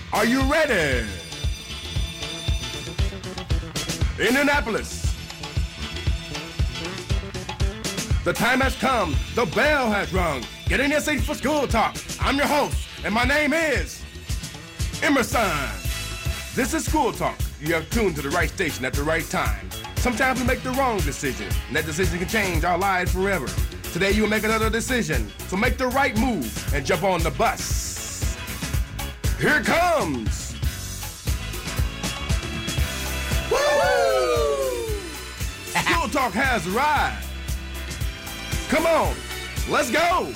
Are you ready? Indianapolis. The time has come. The bell has rung. Get in your seats for School Talk. I'm your host, and my name is Emerson. This is School Talk. You have tuned to the right station at the right time. Sometimes we make the wrong decision, and that decision can change our lives forever. Today you will make another decision, so make the right move and jump on the bus. Here it comes. Woo! School Talk has arrived. Come on, let's go.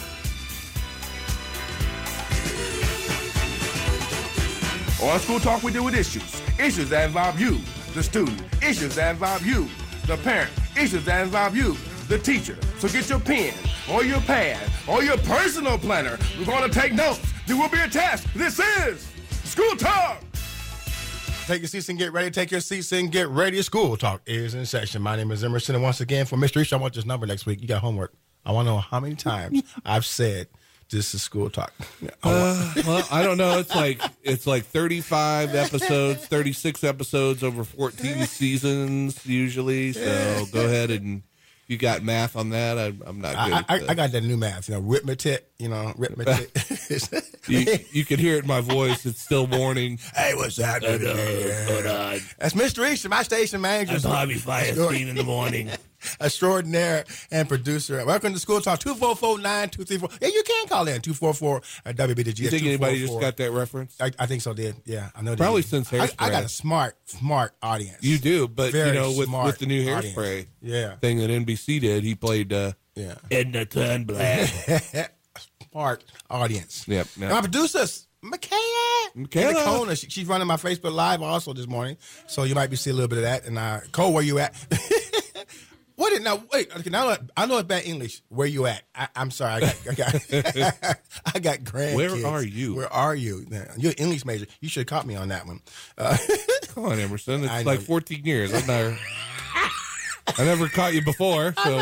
On School Talk, we deal with issues. Issues that involve you, the student. Issues that involve you, the parent. Issues that involve you, the teacher. So get your pen or your pad or your personal planner. We're going to take notes. There will be a test. This is School Talk. Take your seats and get ready. Take your seats and get ready. School Talk is in session. My name is Emerson, and once again, for Mr. East, I want this number next week. You got homework. I want to know how many times I've said this is School Talk. Well, I don't know. It's like 35 episodes, 36 episodes over 14 seasons usually. So go ahead and you got math on that. I'm not good. I got that new math. Arithmetic. Arithmetic. You can hear it in my voice. It's still morning. Hey, what's happening? Hold on. That's Mr. East, my station manager. I'm Bobby Firestein in the morning. Extraordinaire and producer. Welcome to School Talk. 244-9234. Yeah, you can call in 244-WBDG. You think anybody just got that reference? I think so. Did yeah? I know. Probably since Hairspray. I got a smart audience. You do, but Very with the new Hairspray, thing that NBC did, he played Edna Turnblad. Smart audience. Yep. And my producers. Michaela Kona, she's running my Facebook Live also this morning, so you might be seeing a little bit of that. And Cole, where you at? Wait, now I know it's bad English. Where you at? I'm sorry, I got I got grandkids. Where are you? Where are you? You're an English major. You should have caught me on that one. Come on, Emerson. It's like 14 years. I never caught you before, so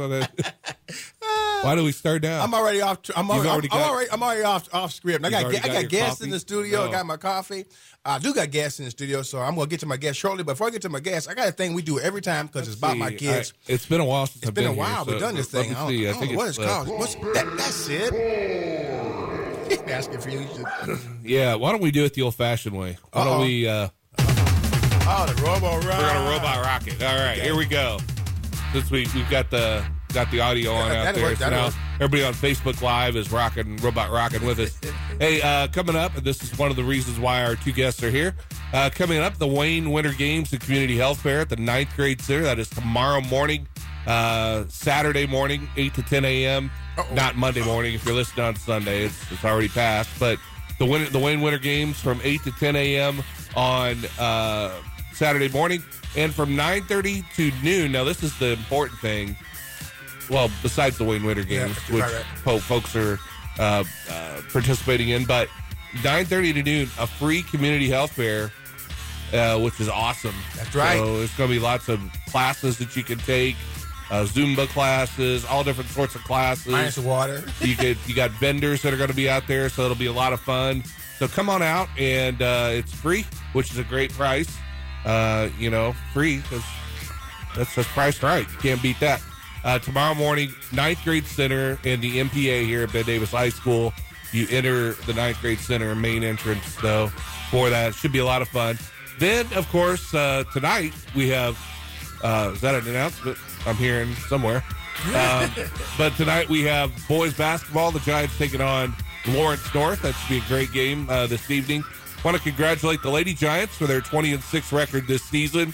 why do we start down? I'm already off. I'm already off script. I got gas in the studio. I got my coffee. I do got gas in the studio, so I'm going to get to my gas shortly. But before I get to my gas, I got a thing we do every time because it's about my kids. It's been a while since I've been here. It's been a while we've done this thing. I don't know what it's called. That's it. Asking for you. Yeah, why don't we do it the old-fashioned way? Why don't we... the Robo Rocket. We're going to Robot Rocket. All right, here we go. Since we've got the audio on out there. So now everybody on Facebook Live is Robot Rocking with us. Hey, coming up, and this is one of the reasons why our two guests are here. Coming up, the Wayne Winter Games and Community Health Fair at the 9th grade center. That is tomorrow morning, Saturday morning, 8 to 10 a.m. Not Monday morning. If you're listening on Sunday, it's already passed. But the Wayne Winter Games from 8 to 10 a.m. on Saturday morning. And from 9:30 to noon. Now, this is the important thing. Well, besides the Wayne Winter Games, which folks are participating in. But 9:30 to noon, a free community health fair, which is awesome. That's right. So there's going to be lots of classes that you can take, Zumba classes, all different sorts of classes. Minus water. You got vendors that are going to be out there, so it'll be a lot of fun. So come on out, and it's free, which is a great price. Free, because that's priced right. You can't beat that. Tomorrow morning, 9th grade center in the MPA here at Ben Davis High School. You enter the 9th grade center main entrance, though, for that. Should be a lot of fun. Then, of course, tonight we have, is that an announcement I'm hearing somewhere? But tonight we have boys basketball. The Giants taking on Lawrence North. That should be a great game this evening. Want to congratulate the Lady Giants for their 20-6 record this season.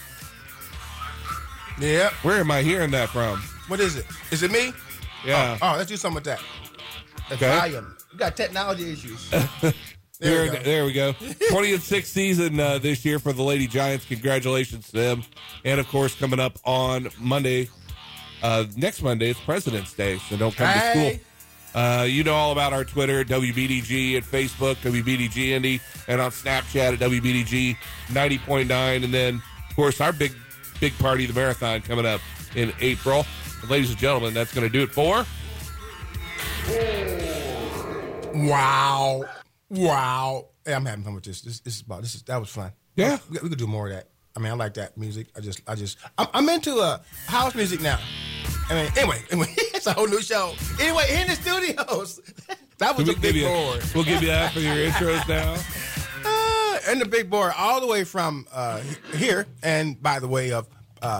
Yeah. Where am I hearing that from? What is it? Is it me? Yeah. Oh, let's do something with that. That's volume. You got technology issues. There we go. 20-6 season this year for the Lady Giants. Congratulations to them. And, of course, coming up on Monday, next Monday, it's President's Day, so don't come to school. You know all about our Twitter at WBDG, at Facebook, WBDG Indy, and on Snapchat at WBDG 90.9. And then, of course, our big party, the marathon, coming up in April. And ladies and gentlemen, that's going to do it for... Wow. Hey, I'm having fun with this. That was fun. Yeah. We could do more of that. I mean, I like that music. I'm into house music now. I mean, anyway, it's a whole new show. Anyway, in the studios. That was a big board. We'll give you that for your intros now. And the big board all the way from here, and by the way of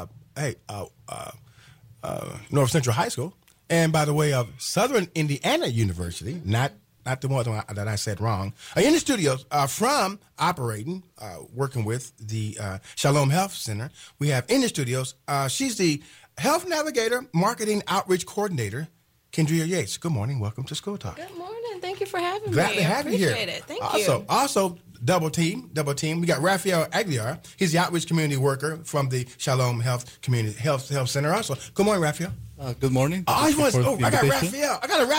North Central High School, and by the way of Southern Indiana University, not the one that I said wrong. In the studios, from operating, working with the Shalom Health Center, we have in the studios, she's the Health Navigator Marketing Outreach Coordinator, Kendria Yates. Good morning. Welcome to School Talk. Good morning. Thank you for having me. Glad to have you here. Appreciate it. Thank you. Also, double team. We got Raphael Aguilar. He's the outreach community worker from the Shalom Health Community Health Center. Also, good morning, Raphael. Good morning. I got Raphael. I got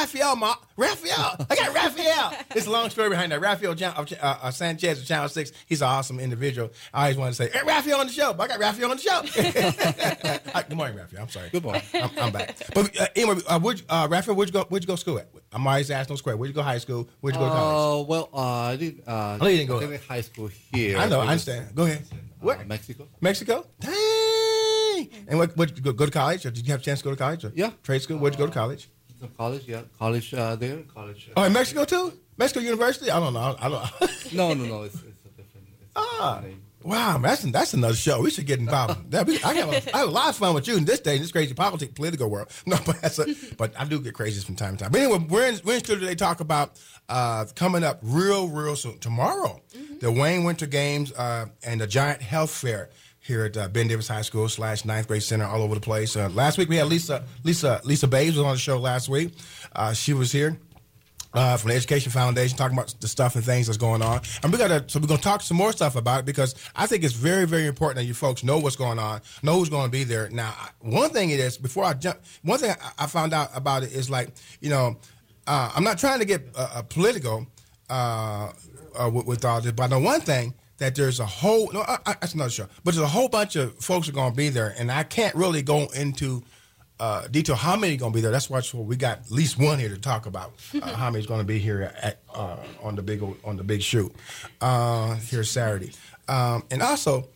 Raphael. It's a long story behind that. Raphael Sanchez of Channel 6. He's an awesome individual. I always wanted to say, hey, Raphael on the show. But I got Raphael on the show. Good morning, Raphael. I'm sorry. Good morning. I'm back. But anyway, Raphael, where'd you go to school at? I'm always asking those questions. Where'd you go to high school? Where'd you go to college? Well, I did. You didn't go to high school here. I know. I understand. Go ahead. What? Mexico. Mexico? Dang. And what did you go to college? Or did you have a chance to go to college? Or yeah. Trade school? Where'd you go to college? College, yeah. College there. College. Oh, in Mexico too? Mexico University? I don't know. No. It's a different name. Wow, that's another show. We should get involved. I have a lot of fun with you in this day, in this crazy political world. No, but I do get crazy from time to time. But anyway, we're in studio today to talk about coming up real soon. Tomorrow, the Wayne Winter Games and the Giant Health Fair here at Ben Davis High School / 9th grade center all over the place. Last week we had Lisa Bays was on the show last week. She was here. From the Education Foundation, talking about the stuff and things that's going on. And we're going to talk some more stuff about it because I think it's very, very important that you folks know what's going on, know who's going to be there. Now, one thing it is, before I jump, one thing I found out about it is like, I'm not trying to get political with all this, but I know one thing, that there's a whole, that's another show, but there's a whole bunch of folks are going to be there, and I can't really go into detail how many going to be there. That's why we got at least one here to talk about how many's going to be here on the big shoot here Saturday. And also,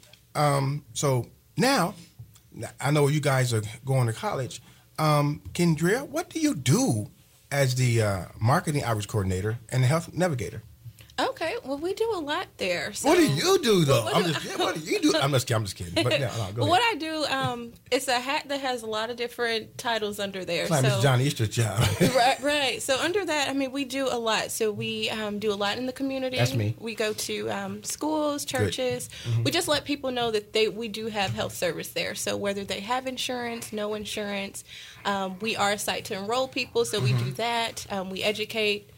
so now I know you guys are going to college. Kendria, what do you do as the marketing outreach coordinator and the health navigator? Okay, well, we do a lot there. So what do you do, though? What do you do? I'm just kidding. But no, go what I do, it's a hat that has a lot of different titles under there. It's like Mr. John Easter's job. Right. So under that, we do a lot. So we do a lot in the community. That's me. We go to schools, churches. Mm-hmm. We just let people know that we do have health service there. So whether they have insurance, no insurance, we are a site to enroll people. So we do that. We educate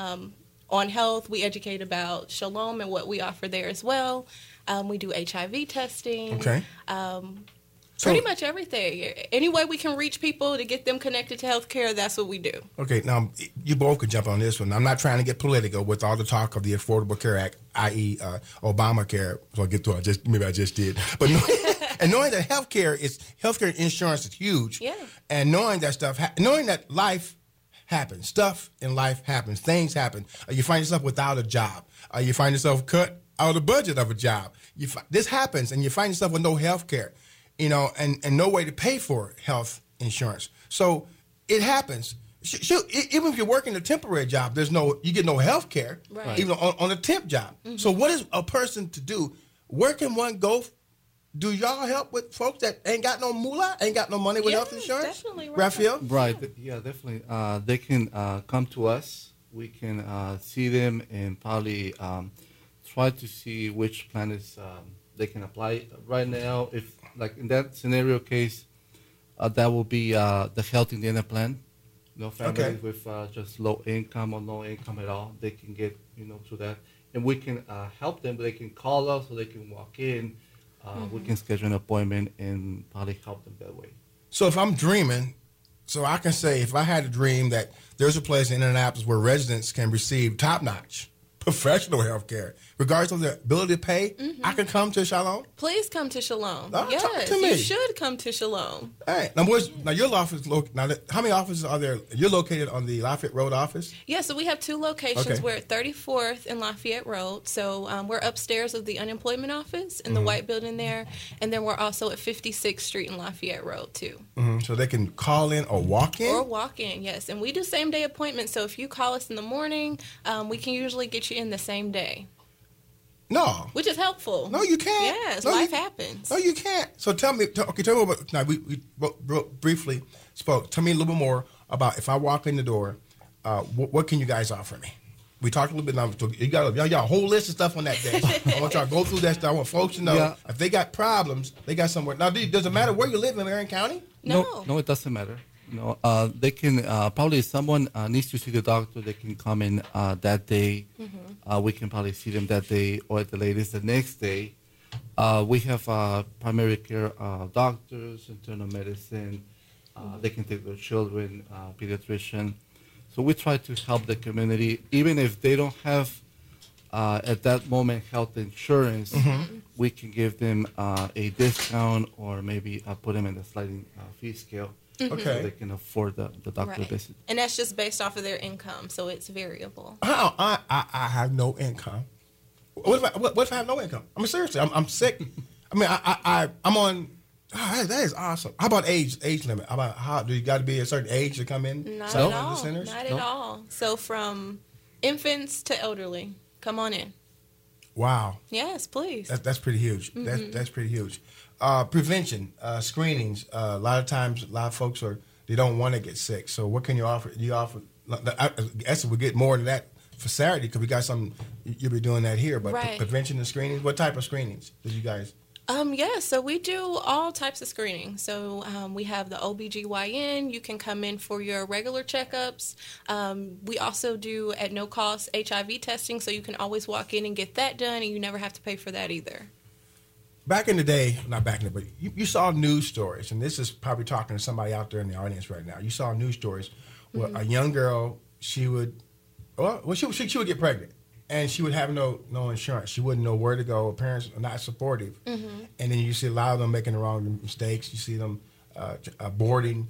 on health. We educate about Shalom and what we offer there as well. We do HIV testing. Okay. Pretty much everything. Any way we can reach people to get them connected to healthcare, that's what we do. Okay, now you both could jump on this one. I'm not trying to get political with all the talk of the Affordable Care Act, i.e. Obamacare. So I'll get to it. Maybe I just did. But knowing that healthcare insurance is huge. Yeah. And knowing that stuff, knowing that life happens. Stuff in life happens. Things happen. You find yourself without a job. You find yourself cut out of the budget of a job. This happens, and you find yourself with no health care, and no way to pay for health insurance. So it happens. Even if you're working a temporary job, you get no health care, right, even on a temp job. Mm-hmm. So what is a person to do? Where can one go? Do y'all help with folks that ain't got no moolah, ain't got no money with health insurance? Definitely, Raphael? Right. Yeah, definitely. They can come to us. We can see them and probably try to see which plan is they can apply. Right now, if like in that scenario case, that will be the Health Indiana plan. Families with just low income or no income at all, they can get to that, and we can help them. They can call us, or they can walk in. We can schedule an appointment and probably help them that way. So if I'm dreaming, so I can say if I had a dream that there's a place in Indianapolis where residents can receive top-notch professional health care. Regardless of the ability to pay, I can come to Shalom? Please come to Shalom. Talk Yes, to me. you should come to Shalom. All right. Now your office, how many offices are there? You're located on the Lafayette Road office? Yeah, so we have 2 locations. Okay. We're at 34th and Lafayette Road. So we're upstairs of the unemployment office in the white building there. And then we're also at 56th Street and Lafayette Road, too. So they can call in or walk in? Or walk in, yes. And we do same-day appointments. So if you call us in the morning, we can usually get you in the same day. No. Which is helpful. No, you can't. Yes, No, life you- happens. No, you can't. So tell me about. Now we briefly spoke. Tell me a little bit more about if I walk in the door, what can you guys offer me? We talked a little bit. Now you got a whole list of stuff on that day. I want y'all to go through that stuff. I want folks to know if they got problems, they got somewhere. Now, does it matter where you live in Marion County? No. No, it doesn't matter. No, they can probably if someone needs to see the doctor, they can come in that day. We can probably see them that day, or at the latest the next day. We have primary care doctors, internal medicine. They can take their children, pediatrician. So we try to help the community, even if they don't have at that moment health insurance. We can give them a discount, or maybe put them in the sliding fee scale. Okay. So they can afford the doctor Right. visit. And that's just based off of their income, so it's variable. I have no income. What if I have no income? I mean, seriously, I'm sick. I mean, I'm on. Oh, that is awesome. How about age limit? How do you got to be a certain age to come in? Not some at of the all. centers? Not at all. So from infants to elderly, come on in. Wow. Yes, please. That's pretty huge. That's pretty huge. Prevention, screenings. A lot of times, a lot of folks they don't want to get sick. So what can you offer? You offer. I guess we get more than that for Saturday because we got some. You'll be doing that here, but Right. prevention and screenings. What type of screenings do you guys? Yeah, so we do all types of screening. So we have the OBGYN. You can come in for your regular checkups. We also do at no cost HIV testing, so you can always walk in and get that done, and you never have to pay for that either. Back in the day, not back in the, but you saw news stories, and this is probably talking to somebody out there in the audience right now. You saw news stories where a young girl, she would get pregnant, and she would have no insurance. She wouldn't know where to go. Her parents are not supportive, and then you see a lot of them making the wrong mistakes. You see them aborting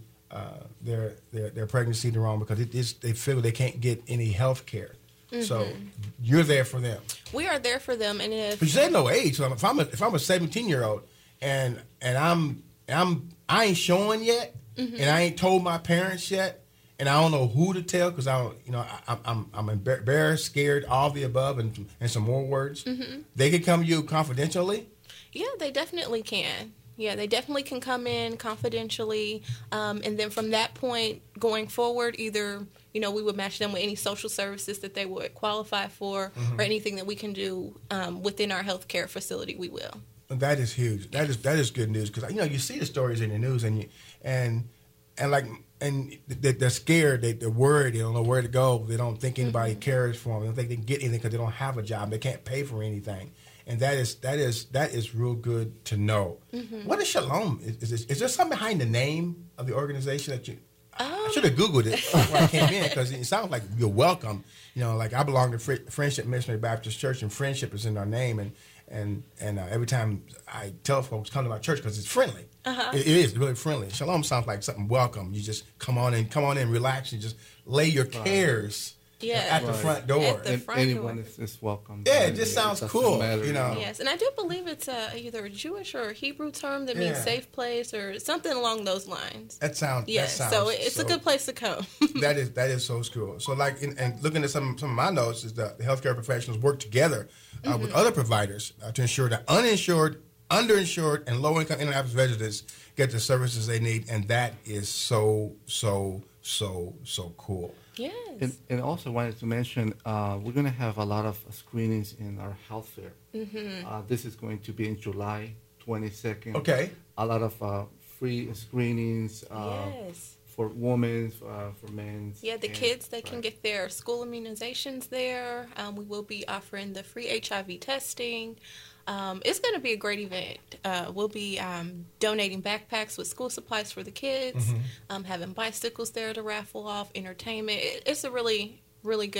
their pregnancy the wrong because they feel they can't get any health care. So you're there for them. We are there for them, and But you said no age. So if I'm a 17-year-old and I ain't showing yet, and I ain't told my parents yet, and I don't know who to tell because I'm embarrassed, scared, all the above, and some more words. They can come to you confidentially. Yeah, they definitely can. Yeah, they definitely can come in confidentially, and then from that point going forward, either we would match them with any social services that they would qualify for, or anything that we can do within our healthcare facility. We will. That is huge. That is good news because you see the stories in the news and they're scared. They're worried. They don't know where to go. They don't think anybody cares for them. They don't think they can get anything because they don't have a job. They can't pay for anything. And that is real good to know. What is Shalom? Is there something behind the name of the organization that you? I should have Googled it before I came in because it sounds like you're welcome. Like I belong to Friendship Missionary Baptist Church, and friendship is in our name. And every time I tell folks come to my church because it's friendly. It is really friendly. Shalom sounds like something welcome. You just come on in, relax, and just lay your cares. At the front door. At the front Anyone door. is welcome. Yeah, it just sounds cool. Matter, Yes, and I do believe it's either a Jewish or a Hebrew term that means safe place or something along those lines. That sounds. Yes, that sounds so it's a good place to come. that is so cool. So and looking at some of my notes is that the healthcare professionals work together with other providers to ensure that uninsured, underinsured, and low-income Indianapolis residents get the services they need, and that is so cool. Yes. And also wanted to mention, we're going to have a lot of screenings in our health fair. This is going to be in July 22nd. Okay. A lot of free screenings Yes. for women, for men. Yeah, the kids, they can get their school immunizations there. We will be offering the free HIV testing. It's going to be a great event. We'll be donating backpacks with school supplies for the kids, having bicycles there to raffle off, entertainment. It's a really, really good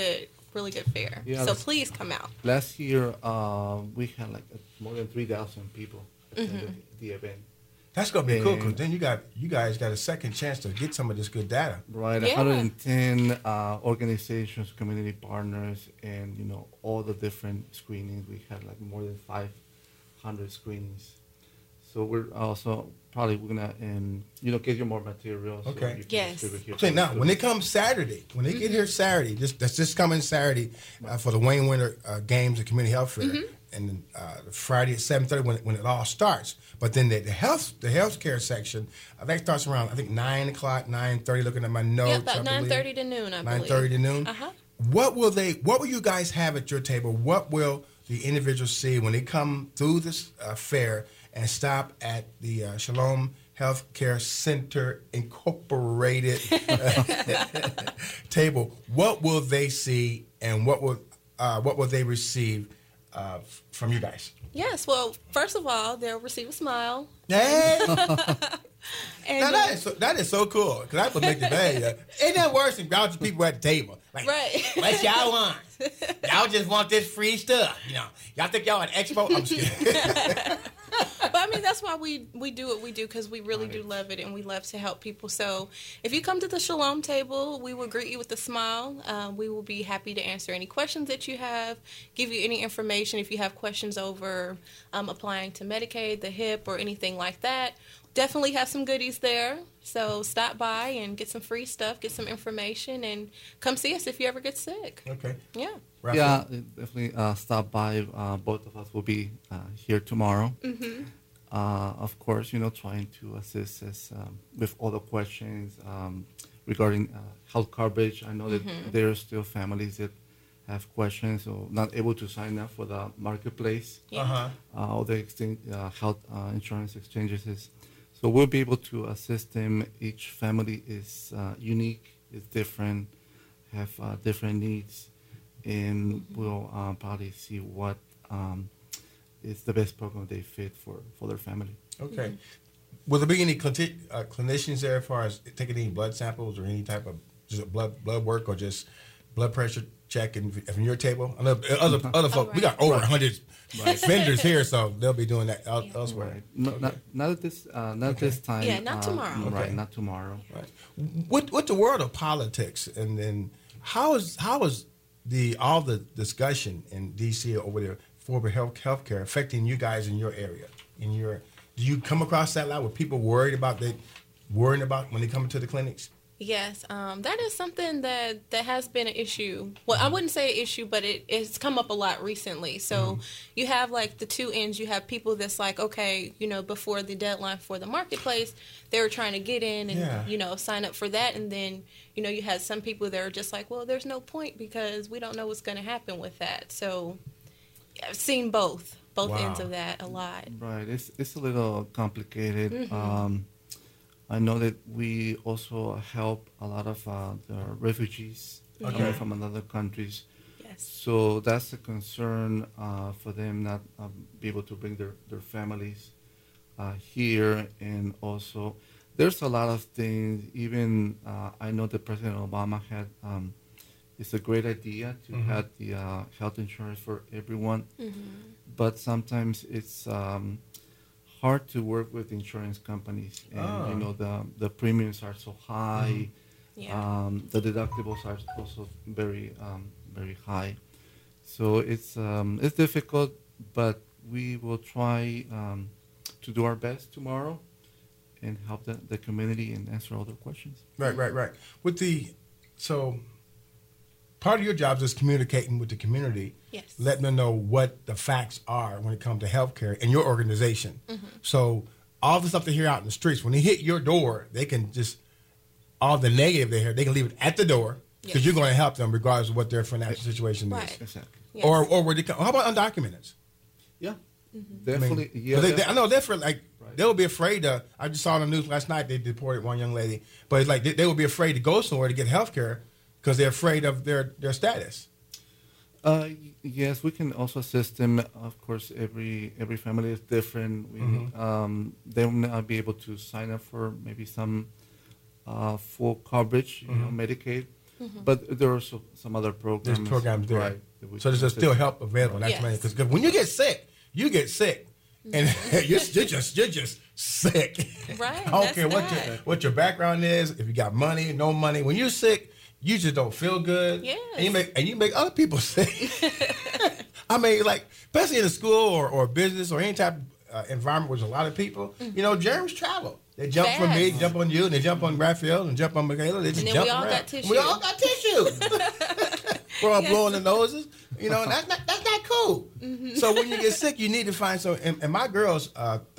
really good fair. Yeah, so please come out. Last year, we had like more than 3,000 people attend the event. That's gonna be cool because then you guys got a second chance to get some of this good data. Right, Yeah. 110 organizations, community partners, and all the different screenings. We had like more than 500 screenings. So we're also probably gonna get you more materials. So Okay. you can Yes. distribute here So to now, the when they students. come Saturday, when they get here Saturday, that's this coming Saturday for the Wayne Winter Games and Community Health Fair, and then Friday at 7:30 when it all starts. But then the healthcare section, that starts around 9:00, 9:30. Looking at my notes, Yeah, about 9:30 to noon, I believe. 9:30 to noon. Uh-huh. What will you guys have at your table? What will the individuals see when they come through this fair and stop at the Shalom Healthcare Center Incorporated table? What will they see, and what will they receive from you guys? Yes. Well, first of all, they'll receive a smile. Hey, And now that is so cool because I would make the day. Ain't that worse than grouchy people at the table? Like, Right. what y'all want? Y'all just want this free stuff, Y'all think y'all at Expo? I'm just kidding. But I mean, that's why we do what we do, because we really do love it, and we love to help people. So if you come to the Shalom table, we will greet you with a smile. We will be happy to answer any questions that you have, give you any information if you have questions over applying to Medicaid, the HIP, or anything like that. Definitely have some goodies there. So stop by and get some free stuff, get some information, and come see us if you ever get sick. Okay. Yeah. Yeah, definitely stop by. Both of us will be here tomorrow. Of course, trying to assist us with all the questions regarding health coverage. I know that there are still families that have questions or not able to sign up for the marketplace. Yeah. All the health insurance exchanges. So we'll be able to assist them. Each family is unique, is different, have different needs, and we'll probably see what is the best program they fit for their family. Okay. Will there be any clinicians there as far as taking any blood samples or any type of just blood work or just blood pressure check from your table? I know other folks, we got over 100 vendors here, so they'll be doing that elsewhere. Right. Not at this this time. Yeah, not tomorrow. Right, Okay. not tomorrow. Right. With the world of politics, and then how is all the discussion in D.C. over there for healthcare affecting you guys in your area? Do you come across that a lot with people worrying about when they come into the clinics? Yes, that is something that has been an issue. Well, I wouldn't say an issue, but it's come up a lot recently. So you have like the two ends. You have people that's like, okay, before the deadline for the marketplace, they were trying to get in and, sign up for that. And then, you had some people that are just like, well, there's no point because we don't know what's going to happen with that. So I've seen both ends of that a lot. Right. It's a little complicated. I know that we also help a lot of the refugees coming from other countries. Yes. So that's a concern for them not be able to bring their families here. And also, there's a lot of things. Even I know that President Obama had, it's a great idea to have the health insurance for everyone. But sometimes it's hard to work with insurance companies, and the premiums are so high. The deductibles are also very very high. So it's difficult, but we will try to do our best tomorrow and help the community and answer all their questions. Right. So part of your job is communicating with the community. Yes. Letting them know what the facts are when it comes to healthcare in your organization. So all the stuff they hear out in the streets, when they hit your door, they can just, all the negative they hear, they can leave it at the door because you're going to help them regardless of what their financial situation Right. is. Exactly. Yes. Or where they come. How about undocumented? Yeah, definitely. I know they're they would be afraid to. I just saw on the news last night they deported one young lady, but it's like they would be afraid to go somewhere to get health care because they're afraid of their status. Yes, we can also assist them. Of course, every family is different. They will not be able to sign up for maybe some full coverage, Medicaid. But there are also some other programs. There's programs there. Right, so there's still help available. That's Yes. amazing. Because when you get sick, and you're just sick. Right, I don't that's care bad. what your background is. If you got money, no money. When you're sick, you just don't feel good. Yes. And you make other people sick. I mean, like especially in a school or business or any type of environment with a lot of people, germs travel. They jump from me, jump on you, and they jump on Raphael, and jump on Michaela. They just then jump we all around. got tissue. We all got tissue. We're all blowing the noses. And that's not cool. So when you get sick, you need to find some. And my girls,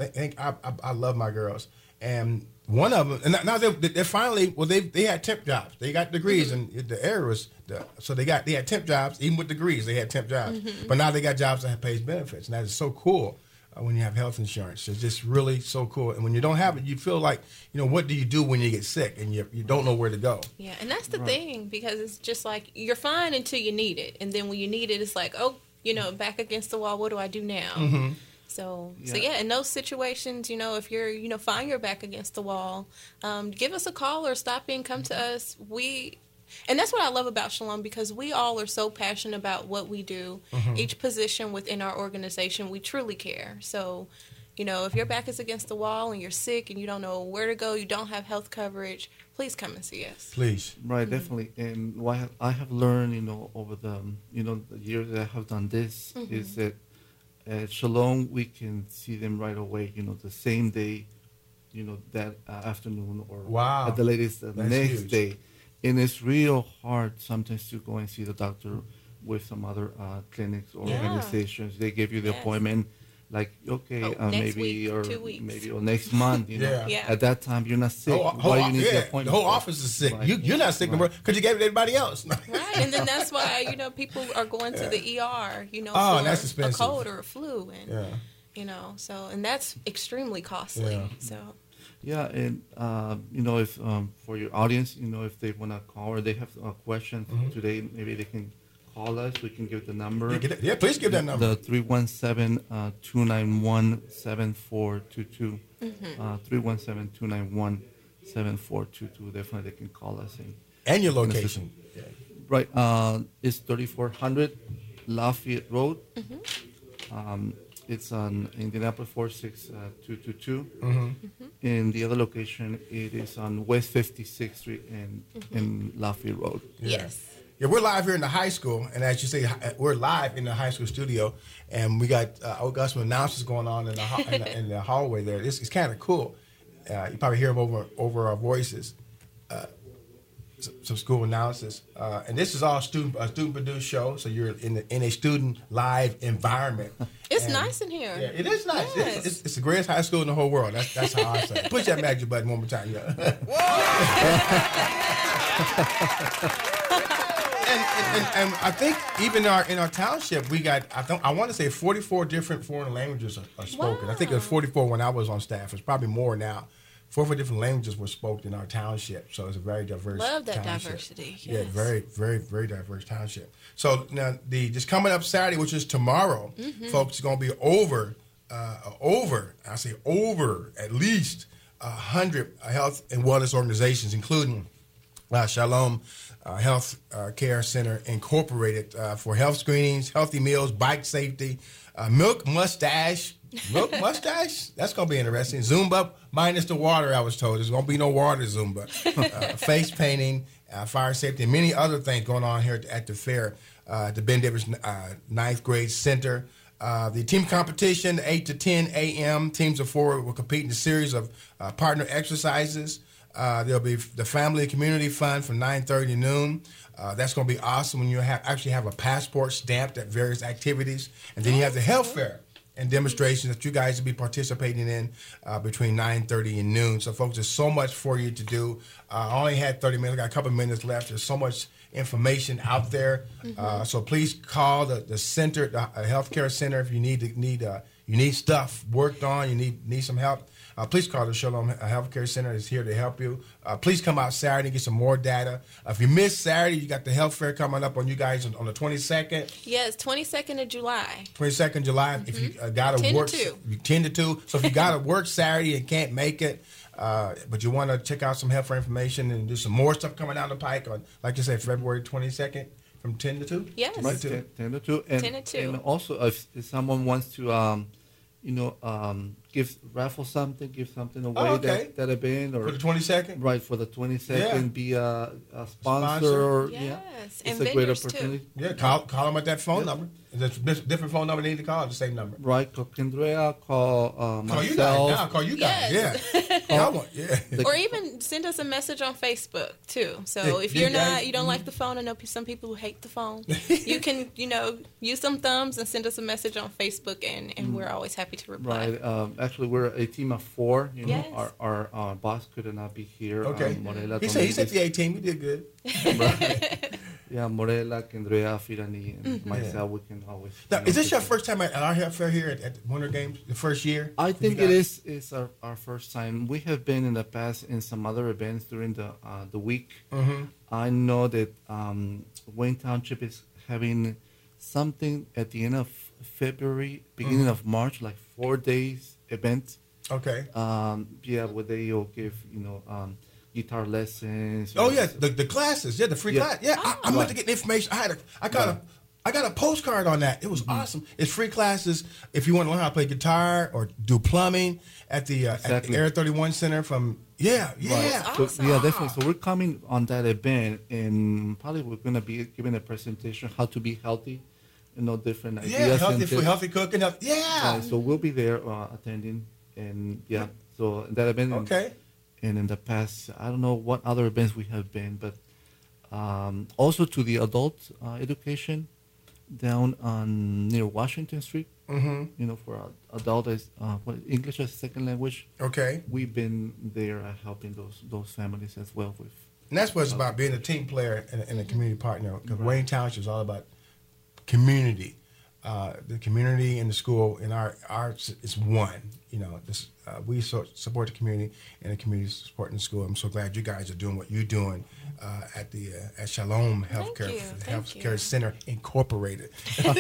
I love my girls. And one of them, and now they're finally, they had temp jobs. They got degrees, and the area was, so they had temp jobs, even with degrees, they had temp jobs. But now they got jobs that pays benefits, and that is so cool. When you have health insurance, it's just really so cool. And when you don't have it, you feel like, what do you do when you get sick and you don't know where to go? Yeah, and that's the thing, because it's just like you're fine until you need it, and then when you need it, it's like, oh, back against the wall. What do I do now? So in those situations, if you're find your back against the wall, give us a call or stop in, come to us. And that's what I love about Shalom, because we all are so passionate about what we do. Each position within our organization, we truly care. So, if your back is against the wall and you're sick and you don't know where to go, you don't have health coverage, please come and see us. Please. Right, definitely. And what I have learned, over the years that I have done this, is that at Shalom, we can see them right away, the same day, that afternoon, or at the latest the next day. And it's real hard sometimes to go and see the doctor with some other clinics or organizations. They give you the appointment, like, okay, maybe week, or 2 weeks. maybe or next month. At that time you're not sick. Why you need the appointment? The whole office is sick. Right. You're not sick anymore because you gave it to everybody else. Right, and then that's why people are going to the ER. And that's for expensive. a cold or a flu, and and that's extremely costly. Yeah. So. Yeah, and if for your audience, if they want to call or they have a question today, maybe they can call us. We can give the number. Yeah, please give that number. The 317-291-7422. 317-291-7422. Definitely, they can call us. And your location. Right. It's 3400 Lafayette Road. It's on Indianapolis 46222. And the other location, it is on West 56th Street in Lafayette Road. Yes. Yeah, we're live here in the high school, and as you say, we're live in the high school studio, and we got some announcements going on in the hallway there. It's kind of cool. You probably hear them over our voices. Some school announcements, and this is all student produced show, so you're in a student live environment. It's nice in here. Yeah, it is nice. Yes. It's the greatest high school in the whole world. That's how I say it. Push that magic button one more time. Yeah. and I think even in our township we got I want to say 44 different foreign languages are spoken. Wow. I think it was 44 when I was on staff. It's probably more now. 4 different languages were spoken in our township, so it's a very diverse. Love that township. diversity. Yes. Yeah, very, very, very diverse township. So now just coming up Saturday, which is tomorrow, folks, it's going to be over at least 100 health and wellness organizations, including Shalom Health Care Center Incorporated for health screenings, healthy meals, bike safety, milk mustache. Milk mustache? That's going to be interesting. Zumba minus the water, I was told. There's going to be no water Zumba. Face painting, fire safety, and many other things going on here at the fair, at the Ben Davis 9th grade center. The team competition, 8 to 10 a.m. Teams of 4 will compete in a series of partner exercises. There'll be the family and community fun from 9:30 to noon. That's going to be awesome when you actually have a passport stamped at various activities. And then you have the health fair and demonstrations that you guys will be participating in between 9:30 and noon. So, folks, there's so much for you to do. I only had 30 minutes. I got a couple of minutes left. There's so much information out there. So please call the center, the healthcare center, if you need stuff worked on, you need some help. Please call the Shalom Healthcare Center. It's here to help you. Please come out Saturday and get some more data. If you missed Saturday, you got the health fair coming up on you guys on the 22nd. Yes, 22nd of July. 22nd July. If you got to work, 10 to 2. 10 to 2. So if you got to work Saturday and can't make it, But you want to check out some healthcare information and do some more stuff coming down the pike on, like you said, February 22nd from 10 to 2? Yes. Right, 10 to 2. And, 10 to 2. And also, if someone wants to, raffle something, give something away that event. Or for the 22nd? Right, for the 22nd, be a sponsor. Yes, it's and a great vendors, opportunity. too. Yeah, call them at that phone number. There's a different phone number they need to call, the same number. Right, call Kendrea, call Call you guys myself. now. Call you guys. Yes. Yeah. Or even send us a message on Facebook too. So if you don't like the phone, I know some people who hate the phone. You can, use some thumbs and send us a message on Facebook, and we're always happy to reply. Right. Actually, we're a team of 4. Yes. Our boss could not be here. Okay. He said the A team. We did good. Right. Yeah, Morela, Kendrea, Firani, and myself, we can always... Now, is this your first time at our health fair here at Winter Games, the first year? I think it is. It's our first time. We have been in the past in some other events during the week. Mm-hmm. I know that Wayne Township is having something at the end of February, beginning of March, like 4 days event. Okay. Where they'll give, guitar lessons. Oh yeah, the classes, the free class. Yeah, I meant to get the information. I got a postcard on that. It was awesome. It's free classes if you want to learn how to play guitar or do plumbing at the Air 31 Center. Right. Awesome. So, definitely. So we're coming on that event, and probably we're going to be giving a presentation how to be healthy, different ideas. Healthy cooking. So we'll be there attending, and so that event. Okay. And in the past, I don't know what other events we have been, but also to the adult education down on near Washington Street. Mm-hmm. For adult English as second language. Okay. We've been there helping those families as well with. And that's what it's about, being a team player and a community partner. Because Wayne Township is all about community. The community and the school and our is one. We support the community, and the community is supporting the school. I'm so glad you guys are doing what you're doing at Shalom Healthcare Center Incorporated.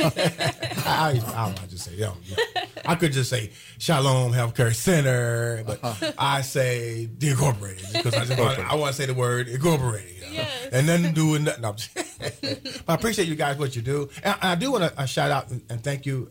I'll just say, I could just say Shalom Healthcare Center, but I say the Incorporated because I want to say the word Incorporated. Yes. And nothing to do with nothing. No, but I appreciate you guys what you do, and I do want to shout out and thank you.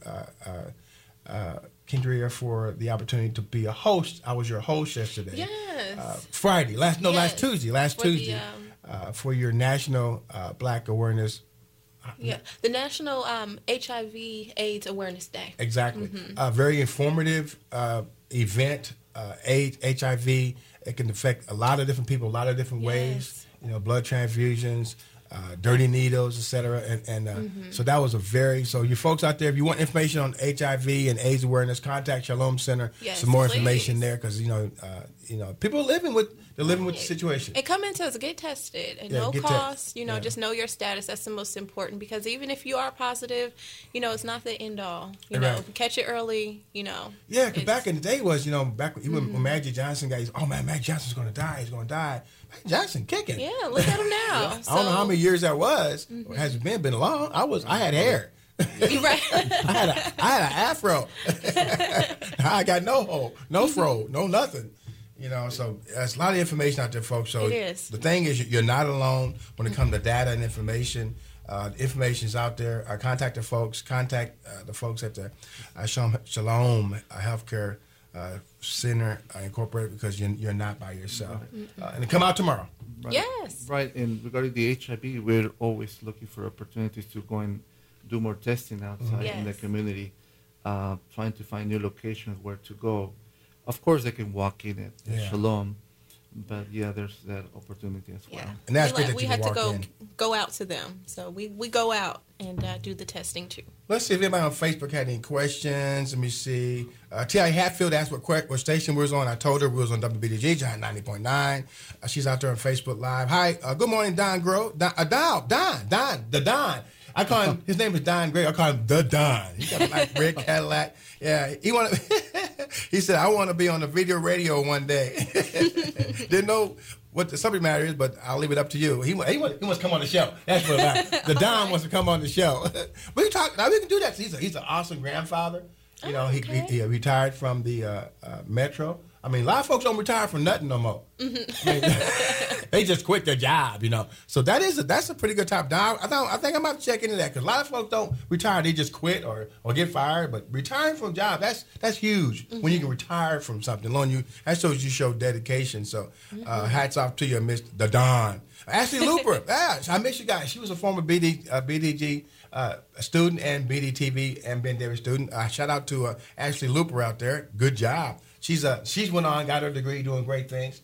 Kendrea, for the opportunity to be a host. I was your host yesterday. Yes. Friday. Last Tuesday. For your National Black Awareness. The National HIV/AIDS Awareness Day. Exactly. Mm-hmm. Very informative event. AIDS, HIV, it can affect a lot of different people, a lot of different ways. Blood transfusions. Dirty needles, etc. And so that was so you folks out there, if you want information on HIV and AIDS awareness, contact Shalom Center. Yes, some more please. information there because people are living with the situation. And come into us, get tested at no cost. Just know your status. That's the most important because even if you are positive, it's not the end all. Catch it early. Yeah, because back in the day was back when Magic Johnson got Magic Johnson's going to die. He's going to die. Magic Johnson kicking. Yeah, look at him now. I don't know how many years that was. Has it been long? I had hair. You're right. I had an afro. I got no fro, no nothing. So there's a lot of information out there, folks. So it is. The thing is, you're not alone when it comes to data and information. The information's out there. Contact the folks. Contact the folks at the Shalom Healthcare Center Incorporated because you're not by yourself. And come out tomorrow. Right. Yes. Right. And regarding the HIV, we're always looking for opportunities to go and do more testing outside in the community, trying to find new locations where to go. Of course, they can walk in at Shalom, but there's that opportunity as well. Yeah. And that's good that we you had can to walk go out to them. So we go out and do the testing too. Let's see if anybody on Facebook had any questions. Let me see. T.I. Hatfield asked what station we was on. I told her we was on WBDG, Giant 90.9. She's out there on Facebook Live. Hi, good morning, Don Grove. Don. I call him, his name is Don Gray. I call him the Don. He got a nice red Cadillac. Yeah, he said, I want to be on the video radio one day. Didn't know what the subject matter is, but I'll leave it up to you. He wants to come on the show. That's what about. The Don wants to come on the show. We can do that. He's an awesome grandfather. He retired from the Metro I mean, a lot of folks don't retire from nothing no more. Mm-hmm. I mean, they just quit their job, you know. So that's a pretty good top. Now, I think I'm about to check into that because a lot of folks don't retire; they just quit or get fired. But retiring from a job, that's huge. Mm-hmm. When you can retire from something, that shows you show dedication. So, hats off to you, Miss the Don. Ashley Looper, I miss you guys. She was a former BDG student and BDTV and Ben Davis student. Shout out to Ashley Looper out there. Good job. She's went on, got her degree, doing great things.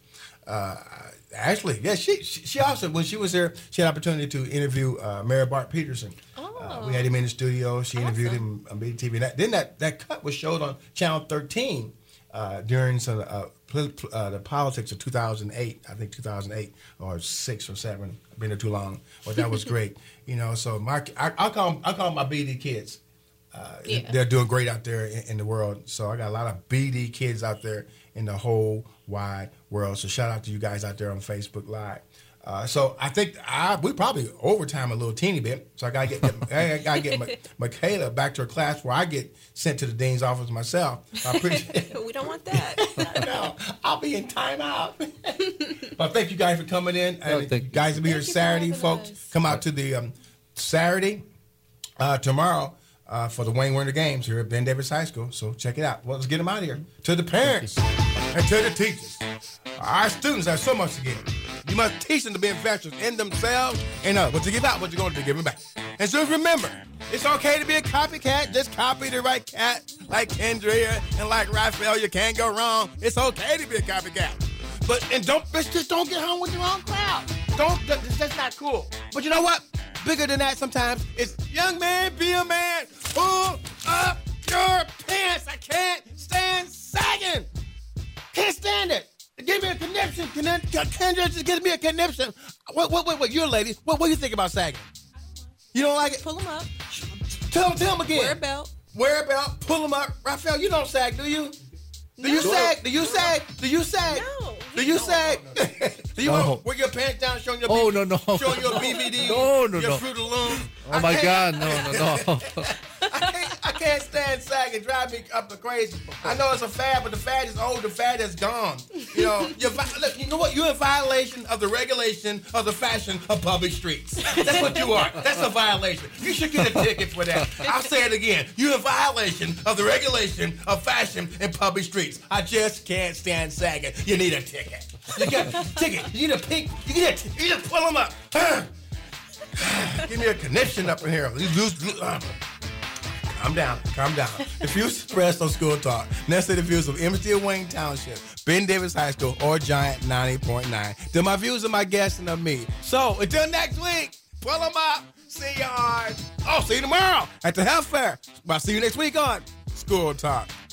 Ashley, yeah, she also, when she was there, she had opportunity to interview Mary Bart Peterson. We had him in the studio. She interviewed him on BDTV. Then that cut was showed on Channel 13 during some the politics of 2008. I think 2008 or 6 or 7. I've been there too long, but that was great. You know, so I call my BD kids. They're doing great out there in the world. So I got a lot of BD kids out there in the whole wide world. So shout out to you guys out there on Facebook Live. So I think we probably overtime a little teeny bit. So I gotta get Michaela back to her class where I get sent to the dean's office myself. I appreciate We don't want that. No, I'll be in timeout. But thank you guys for coming in. You guys will be here Saturday, folks. Come out to the Saturday tomorrow. For the Wayne Werner games here at Ben Davis High School. So check it out. Well, let's get them out of here. To the parents and to the teachers. Our students have so much to give. You must teach them to be investors in themselves and others. But to give out what you're going to do, give them back. And so remember, it's okay to be a copycat. Just copy the right cat like Kendria and like Raphael. You can't go wrong. It's okay to be a copycat. Just don't get hung with your own crowd. That's not cool. But you know what? Bigger than that sometimes. It's young man, be a man. Pull up your pants. I can't stand sagging. Can't stand it. Give me a conniption. Kendra, just give me a conniption. What? You're a lady. What do you think about sagging? You don't like it? Pull them up. Tell them again. Wear a belt. Wear a belt. Pull them up. Raphael, you don't sag, do you? Do you sag? Do you sag? Do you sag? No. Do you sag? Do you want to wear your pants down, showing your no. showing your BVD, your Fruit of the Loom? Oh my God, no. I can't stand sagging. Drive me up the crazy. I know it's a fad, but the fad is old. The fad is gone. You know, you know what? You're in violation of the regulation of the fashion of public streets. That's what you are. That's a violation. You should get a ticket for that. I'll say it again. You're in violation of the regulation of fashion in public streets. I just can't stand sagging. You need a ticket. You get a ticket. You need a pink. You just pull them up. Give me a connection up in here. Calm down. The views expressed on School Talk, necessarily the views of Embassy of Wayne Township, Ben Davis High School, or Giant 90.9. They're my views of my guests and of me. So until next week, pull them up. See you tomorrow at the health fair. I'll see you next week on School Talk.